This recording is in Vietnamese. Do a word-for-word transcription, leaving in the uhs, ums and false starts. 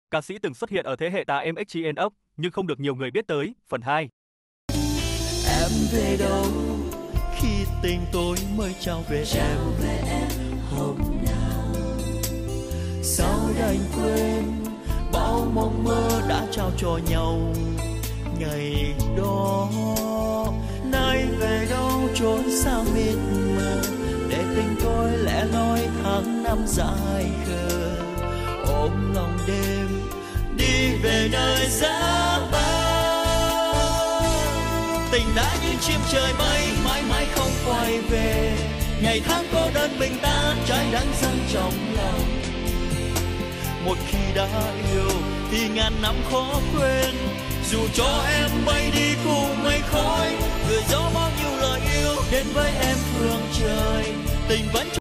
Ca sĩ từng xuất hiện ở thế hệ ta em ích giê en ốc nhưng không được nhiều người biết tới. Phần hai. Em về đâu khi tình tôi mới trao về em, về em hôm nào? Sao đành quên bao mong mơ đã trao cho nhau ngày đó? Nay về đâu trốn sao mịt mờ, để tình tôi lẻ loi tháng năm dài khờ. Ôm lòng đêm đi về nơi giá băng, tình đã như chim trời mây mãi mãi không quay về. Ngày tháng cô đơn mình ta trái đắng răng trong lòng. Một khi đã yêu thì ngàn năm khó quên, dù cho em bay đi cùng mây khói, gửi gió bao nhiêu lời yêu đến với em phương trời. Tình vẫn